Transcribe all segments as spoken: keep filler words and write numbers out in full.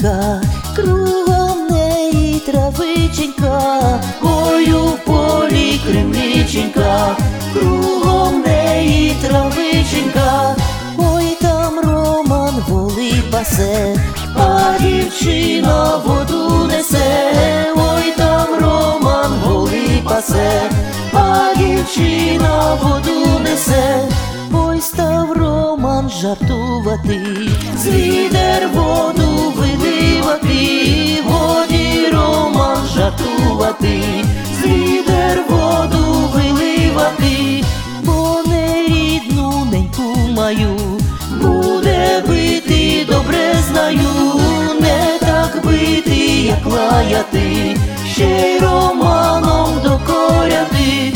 річенька, кругом неї травиченька. Ой, у полі кремліченька, кругом неї травиченька. Ой, там Роман воли пасе, а дівчина воду несе. Ой, там Роман воли пасе, а дівчина воду несе. Ой, став Роман жартувати, з відер воду виливати. Воді Роман жартувати, з відер воду виливати. Бо не рідну неньку маю, буде бити, добре знаю. Не так бити, як лаяти, ще й Романом докоряти.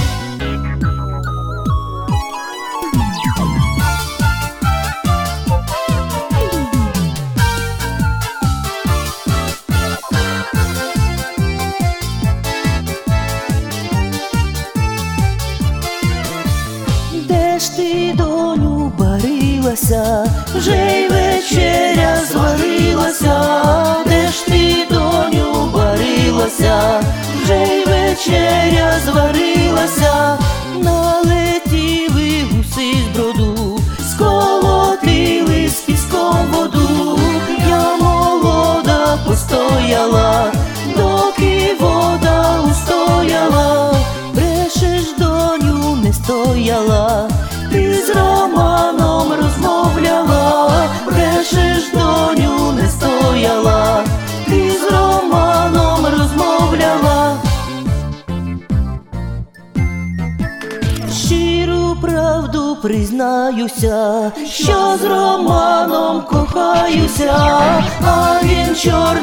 Де ж ти, доню, барилася, вже й вечеря зварилася. Де ж ти, доню, барилася, вже й вечеря зварилася. Налетіли гуси з броду, сколотили з піском воду. Я молода постояла, доки вода устояла. Брешеш, доню, не стояла, ти з Романом розмовляла. Брешеш, доню, не стояла, ти з Романом розмовляла. Щиру правду признаюся, що з Романом кохаюся, а він чорт